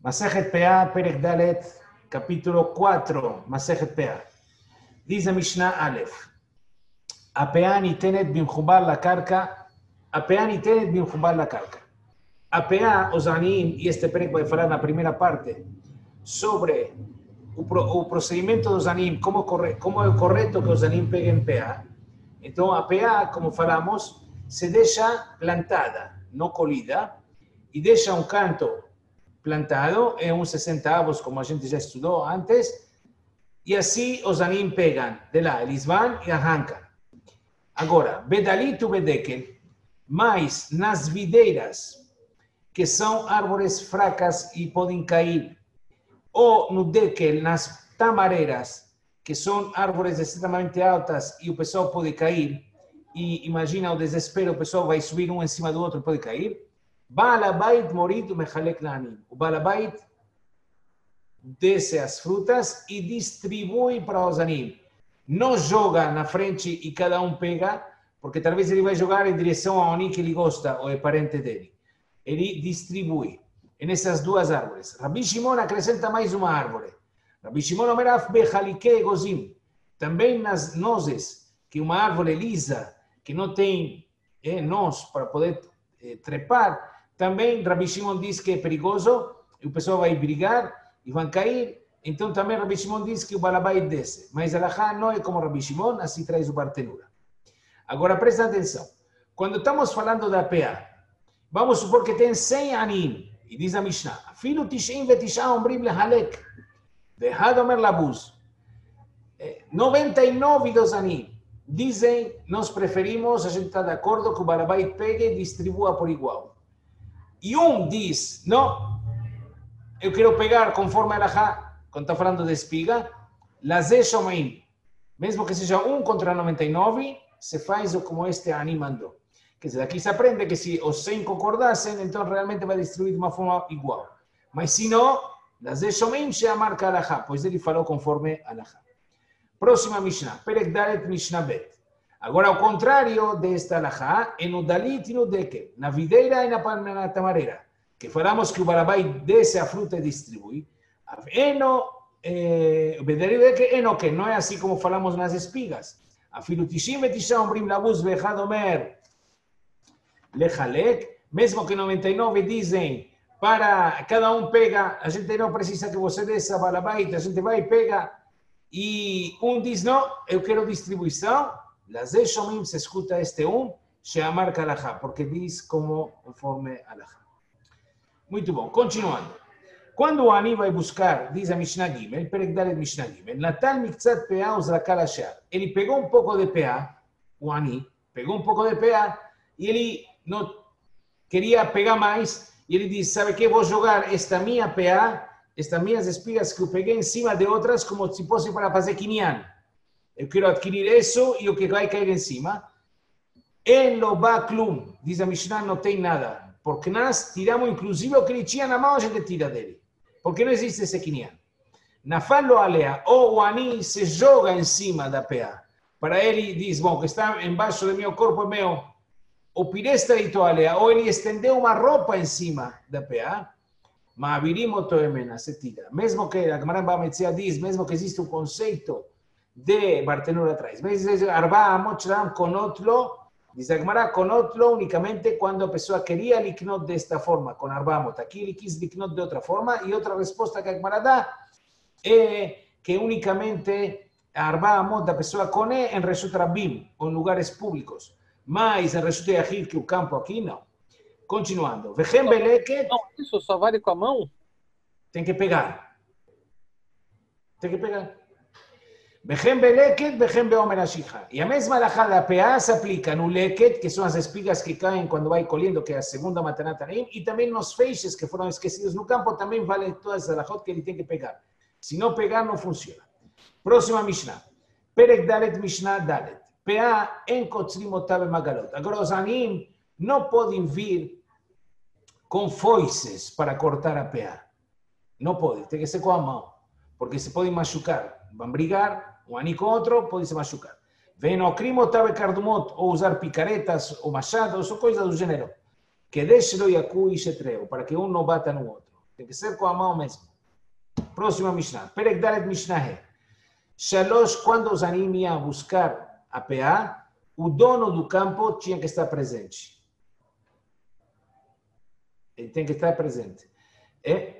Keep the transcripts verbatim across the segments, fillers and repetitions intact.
Masejet Peah, Perek Dalet, capítulo cuatro, Masejet Peah. Dice Mishnah Aleph. Apea nitenet bimchubar la carca. Apea nitenet bimchubar la carca. Apea, os anim, e este perek vai falar na primeira parte, sobre o, pro, o procedimento dos anim, como, corre, como é correto que os anim peguem Peah. Então, a Peah, como falamos, se deixa plantada, não colhida, e deixa um canto plantado em uns sessenta avos, como a gente já estudou antes, e assim os anim pegam de lá, eles vão e arrancam. Agora, bedalito bedekel, mas nas videiras, que são árvores fracas e podem cair, ou no dekel, nas tamareiras, que são árvores extremamente altas e o pessoal pode cair, e imagina o desespero, o pessoal vai subir um em cima do outro e pode cair. Baal Habayit morid umechalek la'anim. O Baal Habayit desce as frutas e distribui para os anim. Não joga na frente e cada um pega, porque talvez ele vai jogar em direção ao anim que ele gosta ou é parente dele. Ele distribui nessas duas árvores. Rabbi Shimon acrescenta mais uma árvore. Rabbi Shimon omeraf bechalike gozim. Também nas nozes, que uma árvore lisa, que não tem é, nós para poder é, trepar, também Rabbi Shimon diz que é perigoso, e o pessoal vai brigar e vão cair. Então também Rabbi Shimon diz que o Baal Habayit desce. Mas a Alahá não é como Rabbi Shimon, assim traz o Bartenura. Agora presta atenção. Quando estamos falando da Peah, vamos supor que tem cem anim, e diz a Mishnah, Afilu tishin vetisha ombrim lehalek, ve'had omer labuz. noventa e nove dos anim dizem, nós preferimos, a gente está de acordo que o Baal Habayit pegue e distribua por igual. E um diz, não, eu quero pegar conforme a Alahá, quando está falando de espiga, lazé shomeim, mesmo que seja um contra noventa e nove, se faz como este anim mandou. Quer dizer, aqui se aprende que se os cem concordassem, então realmente vai distribuir de uma forma igual. Mas se não, lazé shomeim se a marca Alahá, pois ele falou conforme a Alahá. Próxima Mishnah, Perek Dalet Mishnah Bet. Agora, ao contrário desta Alahá, é no Dalit e no Dekel, na videira e na, na tamareira, que falamos que o Baal Habayit desce a fruta e distribui. Eno, eh, eno que não é assim como falamos nas espigas. Afilu tishim vetisha ombrim labuz ve'echad omer lechalek, mesmo que noventa e nove dizem para cada um pega, a gente não precisa que você desça Baal Habayit, a gente vai e pega, e um diz não, eu quero distribuição. Lazé shomim se escuta este um, se a marca Alahá, porque diz como conforme Alahá. Muito bom, continuando. Quando o ani vai buscar, diz a Mishnah Gimel, Perek Dalet Mishnah Gimel, Natal miktzat Peah uzrakal ashar. Ele pegou um pouco de Peah, o ani, pegou um pouco de Peah, e ele não queria pegar mais, e ele diz, sabe que vou jogar esta minha Peah, estas minhas espigas que eu peguei em cima de outras, como se fosse para fazer quinyan. Eu quero adquirir isso e o que vai cair em cima. En lo ba klum, diz a Mishnah, não tem nada. Porque nós tiramos, inclusive, o que ele tinha na mão, a gente tira dele. Porque não existe esse quinyan. Nafal lo alea, ou o ani se joga em cima da Peah. Para ele, diz, bom, que está embaixo do meu corpo é meu. O piresta deitou alea, ou ele estendeu uma roupa em cima da Peah. Ma'avirim oto emena, se tira. Mesmo que a Gemara Bava Metzia diz, mesmo que existe um conceito de Bartenura atrás. Mas diz Arba Amot Shram Konotlo, diz a Gemara, Konotlo únicamente quando a pessoa queria liknot desta forma, com Arba Amot. Aqui ele quis liknot de outra forma, e outra resposta que a Gemara dá é que únicamente a Arba Amot da pessoa cone em Reshut Rabim, ou em lugares públicos. Mas em Reshut Yahid, que o campo aqui, não. Continuando. Vechem beleket. Não, isso só vale com a mão? Tem que pegar. Tem que pegar. Vechem beleket, vechem beomer ashikha. E a mesma alahá da Peah se aplica no leket, que são as espigas que caem quando vai colhendo, que é a segunda matanat anim, e também nos feixes que foram esquecidos no campo, também vale todas as alahot que ele tem que pegar. Se não pegar, não funciona. Próxima Mishnah. Perek Dalet Mishnah Dalet. Peah en kotzrim otav magalot. Agora os anim não podem vir com foices para cortar a Peah. Não pode, tem que ser com a mão, porque se podem machucar. Vão brigar, um ani com outro, pode se machucar. Vem no crime otav cardumot, ou usar picaretas, ou machados, ou coisas do gênero. Que deixe-lo yaku e shetreu, para que um não bata no outro. Tem que ser com a mão mesmo. Próxima Mishnah. Perek Dalet Mishnah He. Shalosh, quando os animes iam buscar a P A, o dono do campo tinha que estar presente. Ele tem que estar presente. É?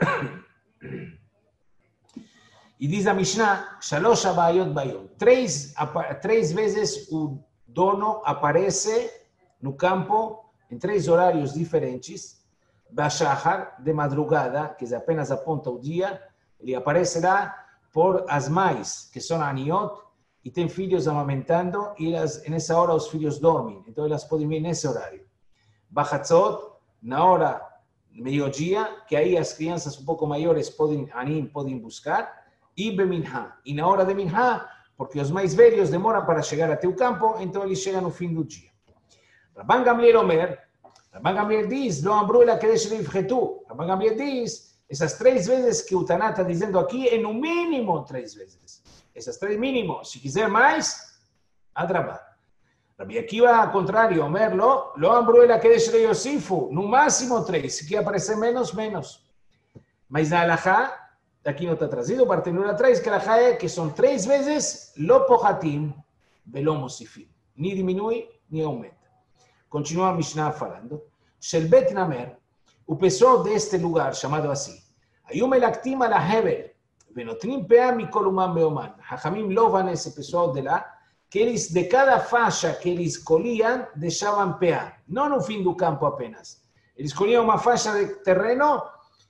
E diz a Mishnah, Shalosh Abayot Bayom. Três, três vezes o dono aparece no campo em três horários diferentes. Bashahar, de madrugada, que apenas aponta o dia, ele aparecerá por as mães, que são aniot, e têm filhos amamentando, e elas, nessa hora os filhos dormem, então elas podem vir nesse horário. Bachatzot, na hora meio-dia, que aí as crianças um pouco maiores podem, anim, podem buscar, e Beminha, e na hora de Minha, porque os mais velhos demoram para chegar até o campo, então eles chegam no fim do dia. Rabban Gamliel Omer, Rabban Gamliel diz, Lo amru ela kedesh leivchetu. Rabban Gamliel diz, essas três vezes que o Taná está dizendo aqui, é no mínimo três vezes. Essas três mínimo. Se quiser mais, adrabá. Rabbi Akiva, ao contrário, Omer, Lo, Lo amru ela kedesh leiosifu. No máximo três. Se quer aparecer menos, menos. Mas na alahá, aqui não está trazido, parte número três, que a alahá é que são três vezes Lo pohatim, Velo mosifim. Nem diminui, nem aumenta. Continua a Mishnah falando. Shel Bet Namer, o pessoal deste lugar, chamado assim, Ayum elaktim ala Hebel, venotrim pea mikolumam beoman. Hachamim louvam esse pessoal de lá, que eles, de cada faixa que eles colhiam, deixavam pea. Não no fim do campo apenas. Eles colhiam uma faixa de terreno,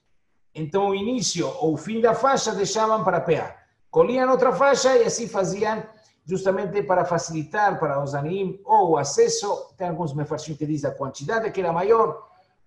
então o início ou o fim da faixa deixavam para pea. Colhiam outra faixa e assim faziam, justamente para facilitar para os anim ou o acesso, tem alguns mefarshim que dizem a quantidade que era maior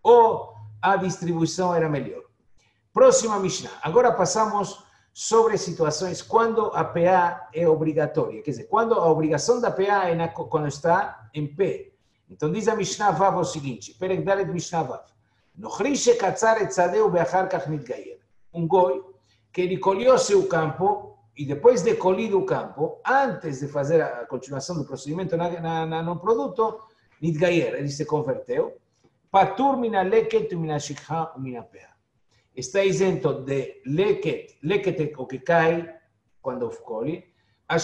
ou a distribuição era melhor. Próxima Mishnah. Agora passamos sobre situações quando a P A é obrigatória, quer dizer, quando a obrigação da P A é na, quando está em pé. Então diz a Mishnah Vav o seguinte, Perek Dalet Mishnah Vav, Nochri shekatzar et tzadeu beachar kach mitgayer. Um goi que ele colheu seu campo e depois de colhido o campo, antes de fazer a continuação do procedimento na, na, na, no produto, Nidgayer, ele se converteu, Patur mina leket mina shikha mina pea. Está isento de leket, leket é o que cai quando colhe, a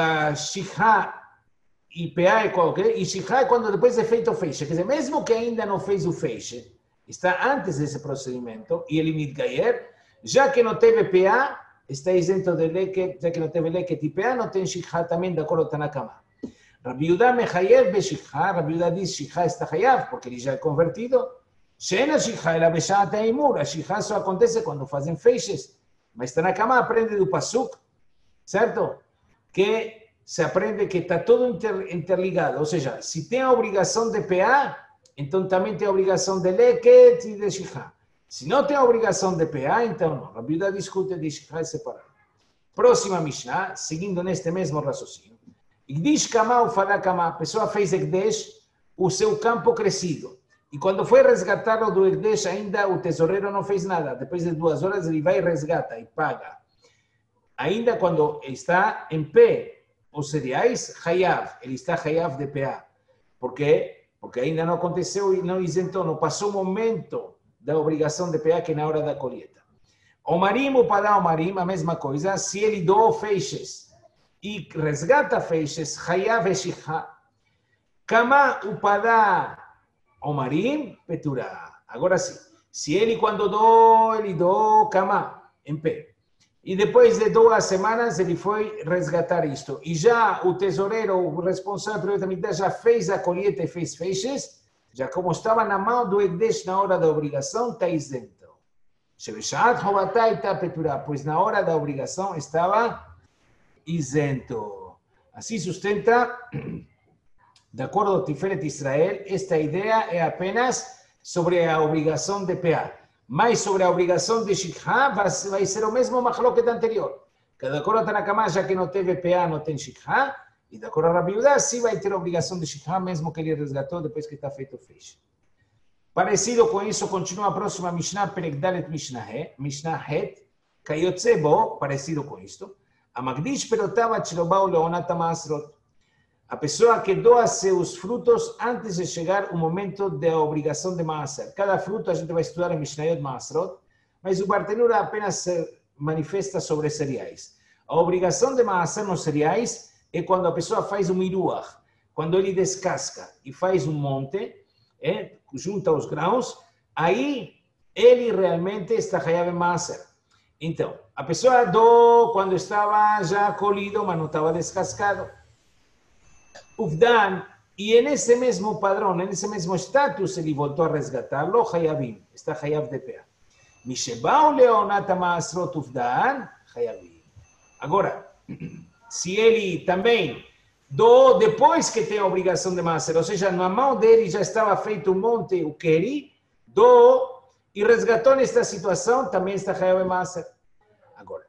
shikha e pea é qualquer, e shikha é quando depois é feito o feixe, quer dizer, mesmo que ainda não fez o feixe, está antes desse procedimento, e ele Nidgayer, já que não teve pea, está isento de leket, já que não teve leket e pea, não tem shikha também, de acordo com Tanakama. Rabbi Yehuda mechayev beshikha, Rabbi Yehuda diz shikha está chayav, porque ele já é convertido. Sheena shikha ela beshat haimur, a shikha só acontece quando fazem feixes. Mas Tanakama aprende do pasuk, certo? Que se aprende que está tudo inter, interligado, ou seja, se tem a obrigação de pea, então também tem a obrigação de leket e de shikha. Se não tem a obrigação de P A, então não. Rabbi Yehuda discute de Shikha separado. Próxima Mishnah, seguindo neste mesmo raciocínio. Igdish Kama ou Fadá Kama, a pessoa fez Egdesh, o seu campo crescido. E quando foi resgatado do Egdesh, ainda o tesoureiro não fez nada. Depois de duas horas, ele vai e resgata e paga. Ainda quando está em pé os cereais, Hayav, ele está Hayav de P A. Por quê? Porque ainda não aconteceu e não isentou, não passou o momento da obrigação de P A que na hora da colheita. O marim, o padá, o marim, a mesma coisa, se ele doou feixes e resgata feixes, hayav eshikha. Kama, o padá, o marim, peturá. Agora sim, se ele quando doou, ele doou kama, em pé. E depois de duas semanas ele foi resgatar isto. E já o tesoureiro, o responsável já fez a colheita e fez feixes, já como estava na mão do Egdesh na hora da obrigação, está isento. Pois na hora da obrigação estava isento. Assim sustenta, de acordo com Tiferet Israel, esta ideia é apenas sobre a obrigação de P A. Mas sobre a obrigação de Shikha vai ser o mesmo machloket anterior. Que de acordo com Tanakama, já que não teve P A, não tem Shikha. E de acordo com Rabbi Yehuda, sim vai ter a obrigação de Shikha, mesmo que ele resgatou depois que está feito o feixe. Parecido com isso, continua a próxima Mishnah, Perek Dalet Mishnah He, Mishnah Het, Kayotze Bo, parecido com isto. A Magdish Perotavat Shirobau Leonat Masrot. A pessoa que doa seus frutos antes de chegar o momento da obrigação de Maaser. Cada fruto a gente vai estudar em Mishnayot Masrot. mas o Bartenura apenas se manifesta sobre cereais. A obrigação de maaser nos cereais é quando a pessoa faz um miruach, quando ele descasca e faz um monte, é, junta os grãos, aí ele realmente está chayav maaser. Então, a pessoa doou quando estava já colhido, mas não estava descascado. Ufdan, e nesse mesmo padrão, nesse mesmo status, ele voltou a resgatá-lo, chayavim, está chayav de pé. Mishebau leonat maasrot ufdan, chayavim. Agora, se ele também doou depois que tem a obrigação de maaser, ou seja, na mão dele já estava feito um monte, o keri, doou e resgatou nesta situação, também está chayav de maaser. Agora,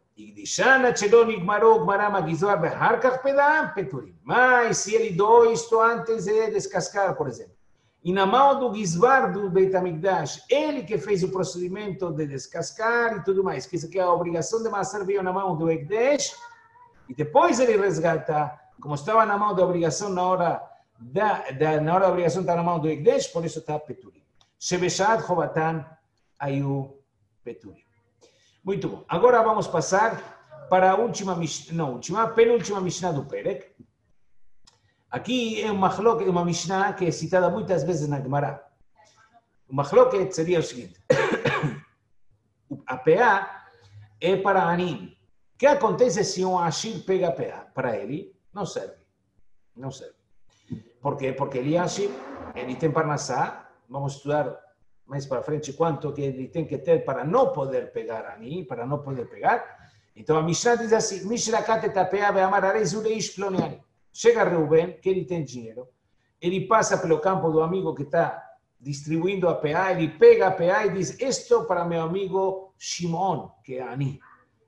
mas se ele doou isto antes de descascar, por exemplo, e na mão do Gizbar do Beit HaMikdash, ele que fez o procedimento de descascar e tudo mais, que isso aqui é a obrigação de maaser veio na mão do Ekdesh, e depois ele resgata, como estava na mão da obrigação na hora da, da, na hora da obrigação está na mão do Ekdesh, por isso está Peturim. Shebeshat Chovatan Ayu Peturim. Muito bom. Agora vamos passar para a última, não, última, a penúltima Mishnah do Perek. Aqui é uma machloket, uma Mishnah que é citada muitas vezes na Gemara. O machloket seria o seguinte. A P A é para Anim. O que acontece se um Ashir pega a P A? Para ele, não serve. Não serve. Por quê? Porque ele é Ashir, ele tem Parnassá, vamos estudar mais para frente quanto que ele tem que ter para não poder pegar Ani, para não poder pegar. Então a Mishnah diz assim, Mishrakat et P A ve'amar areiz uleish ploniani. Chega Reuben, que ele tem dinheiro, ele passa pelo campo do amigo que está distribuindo a P A, ele pega a P A e diz, isto para meu amigo Shimon, que é Ani.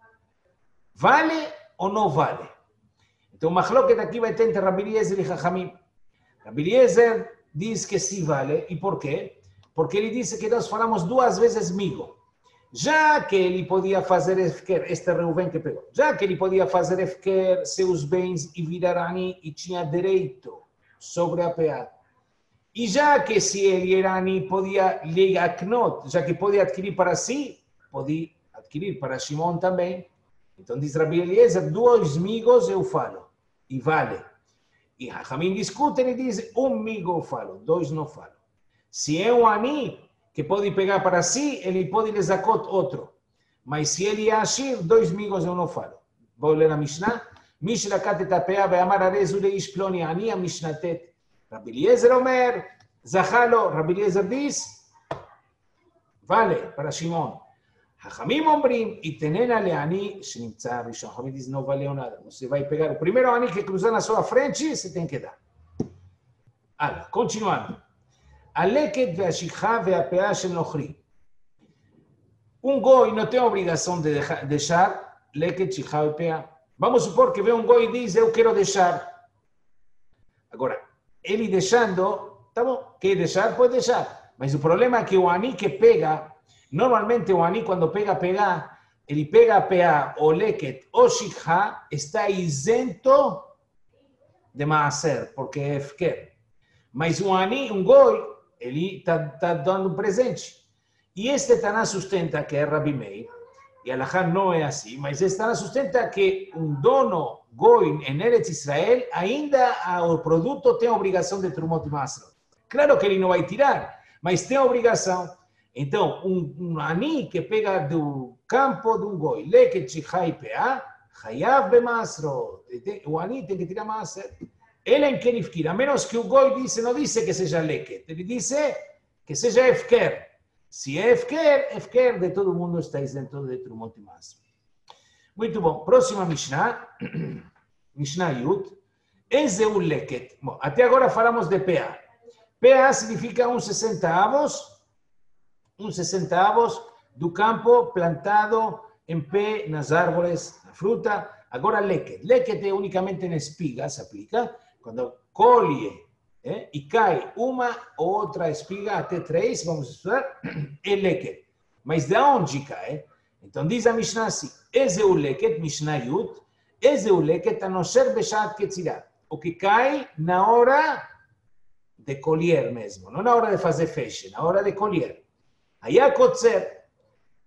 Vale ou não vale? Então o machloket aqui vai ter entre Rabi Eliezer e Chachamim. Rabi Eliezer diz que sim vale, e por quê? Porque ele disse que nós falamos duas vezes migo. Já que ele podia fazer efker, este Reuven que pegou, já que ele podia fazer efker seus bens e virar Ani e tinha direito sobre a P A. E já que se ele era Ani, podia leaknot, já que podia adquirir para si, podia adquirir para Shimon também. Então diz Rabi Eliezer, dois migos eu falo, e vale. E Hachamim discutem e diz, um migo eu falo, dois não falo. Se é um Ani que pode pegar para si, ele pode lhe zakot outro. Mas se ele é Ashir, dois migos eu não falo. Vou ler a Mishnah. Mishrakat et P A ve'amar arez uleish ploni ani a Mishnatet. Rabi Eliezer Omer, Zachalo, Rabi Eliezer diz, vale, para Shimon. Hachamim ombrim, e tenena le Ani, shnimtza rishon. Hachamim diz, não valeu nada. Você vai pegar o primeiro Ani que cruzar na sua frente, você tem que dar. Olha, continuando. A leket ve'ashikha ve'apea shel nochri. Um goi não tem a obrigação de deixar leket, shikha e pea. Vamos supor que vem um goi e diz, eu quero deixar. Agora, ele deixando, tá bom, quer deixar, pode deixar. Mas o problema é que o ani que pega, normalmente o ani quando pega, pega, ele pega a pea, ou leket, ou shikha, está isento de maaser, porque é efker. Mas um ani, um goi, ele está tá dando um presente. E este Taná sustenta, que é Rabi Meir, e Alahá não é assim, mas este Taná sustenta que um dono goi em Eretz Israel, ainda o produto tem a obrigação de Trumot e Masrot. Claro que ele não vai tirar, mas tem a obrigação. Então, um, um ani que pega do campo de um goi, leket, shikha e pea, chayav be Masrot. O ani tem que tirar Masrot. Ele é em Kenifkir, a menos que o goi disse, não disse que seja leket, ele disse que seja efker. Se é efker, efker de todo mundo está isento de Trumot e Masrot. Muito bom. Próxima Mishnah, Mishnah Yud. Eze o leket. Bom, até agora falamos de P A. P A significa uns sessenta avos, uns sessenta avos do campo plantado em pé, nas árvores, na fruta. Agora leket. Leket é unicamente na espiga, se aplica. Quando colhe eh, e cai uma ou outra espiga, até três, vamos estudar, é leket. Mas de onde cai? Então diz a Mishnah assim, eze o leket, Mishnah Yud, eze o leket anosher beshat ketzirah. O que cai na hora de colher mesmo, não na hora de fazer feixe, na hora de colher. Aí a kotzer,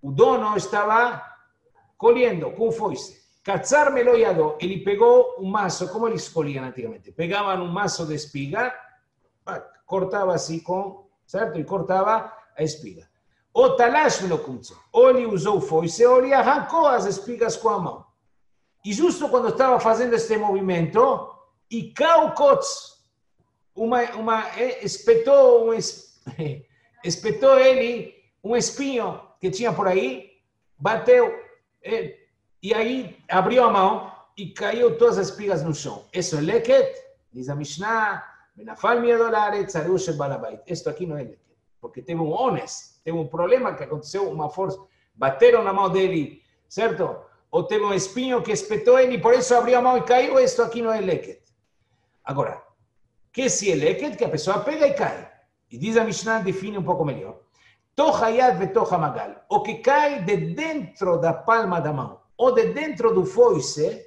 O dono estava colhendo com foice. Catzar me lo yado, ele pegou um maço, como eles colhiam antigamente. Pegavam um maço de espiga, cortava assim com, certo? E cortava a espiga. O talash me lo cunzo. Ou ele usou o foice, ou ele arrancou as espigas com a mão. E justo quando estava fazendo este movimento, e caiu Kotz, uma, uma, espetou, um, espetou ele um espinho que tinha por aí, bateu, e aí abriu a mão e caiu todas as espigas no chão. Isso é leket, diz a Mishnah, benafal miadolaret, zarush el balabait. Isto aqui não é leket, porque teve um ones, teve um problema que aconteceu, uma força, bateram na mão dele, certo? Ou teve um espinho que espetou ele, por isso abriu a mão e caiu, isto aqui não é leket. Agora, que se é leket, que a pessoa pega e cai. E diz a Mishnah, define um pouco melhor. Tocha yad vetocha magal. O que cai de dentro da palma da mão, ou de dentro do foice,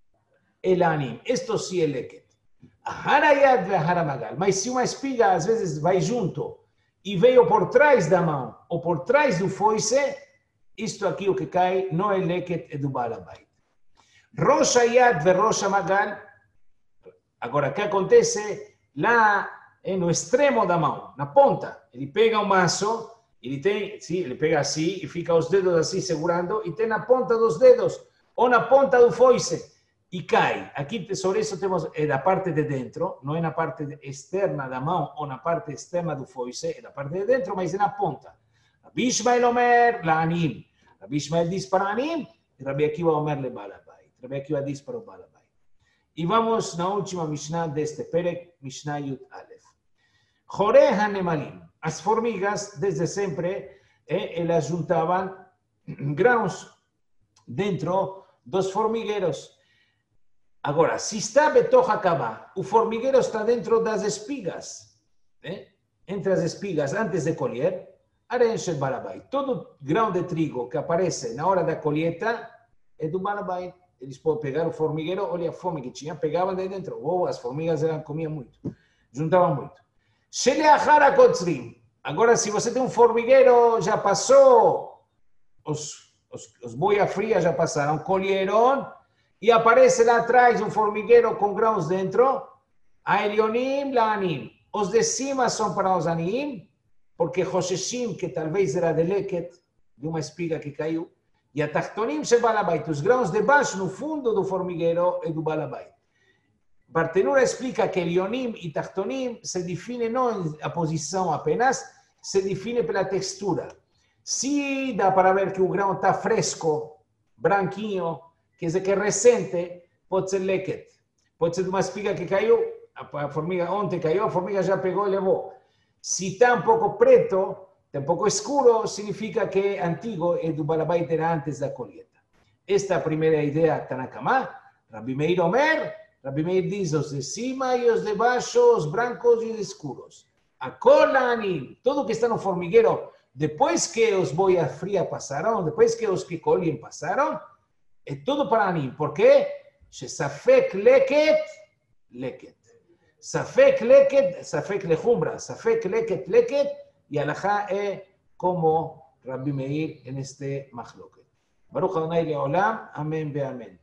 é lanim. Isto sim é leket. Ahara yad vehara magal. Mas se uma espiga, às vezes, vai junto, e veio por trás da mão, ou por trás do foice, isto aqui o que cai não é leket, é do balabait. Rocha yad verrocha magal. Agora, o que acontece lá no extremo da mão, na ponta? Ele pega um maço, ele tem, sim, ele pega assim e fica os dedos assim segurando e tem na ponta dos dedos ou na ponta do foice e cai. Aqui, sobre isso, temos é da parte de dentro, não é na parte externa da mão ou na parte externa do foice, é da parte de dentro, mas é na ponta. Rabbi Ishmael Omer, La'anim. Rabbi Ishmael diz para Anim e Rabbi Akiva Omer le Balabait. Rabbi Akiva diz para o Balabait. E vamos na última Mishnah deste Perek, Mishnah Yud Aleph. Joreh Hanemalim. As formigas, desde sempre, eh, elas juntavam grãos dentro dos formigueiros. Agora, se está betocha kavá, o formigueiro está dentro das espigas, eh? entre as espigas, antes de colher, arenche balabai. Todo grão de trigo que aparece na hora da colheita é do balabai. Eles podem pegar o formigueiro, olha a fome que tinha, pegavam daí dentro. Ou as formigas eram, comiam muito, juntavam muito. Sheleachara kotzrim. Agora, se você tem um formigueiro, já passou, os, os, os boia fria já passaram, colheram, e aparece lá atrás um formigueiro com grãos dentro, a Elionim, La'anim. Os de cima são para os Anim, porque Hosheshim, que talvez era de leket, de uma espiga que caiu, e a Tachtonim se balabait, os grãos de baixo, no fundo do formigueiro, é do balabait. Bartenura explica que Elionim e Tachtonim se define não a posição apenas, se define pela textura. Se dá para ver que o grão está fresco, branquinho, quer dizer que é recente, pode ser leket. Pode ser de uma espiga que caiu, a formiga ontem caiu, a formiga já pegou e levou. Se está um pouco preto, está um pouco escuro, significa que é antigo e do balabait era antes da colheita. Esta é a primeira ideia Tanakama. Rabbi Meir Omer, Rabbi Meir diz os de cima e os de baixo, os brancos e os escuros. A cola anim, tudo que está no formigueiro, depois que os boia fria passaram, depois que os que colhem passaram, é tudo para anim. Por quê? Safek leket, leket. Safek leket, safek lechumbra, safek leket, leket, y alajá es como Rabbi Meir en este machloket. Baruch Adonai leolam, amén ve amén.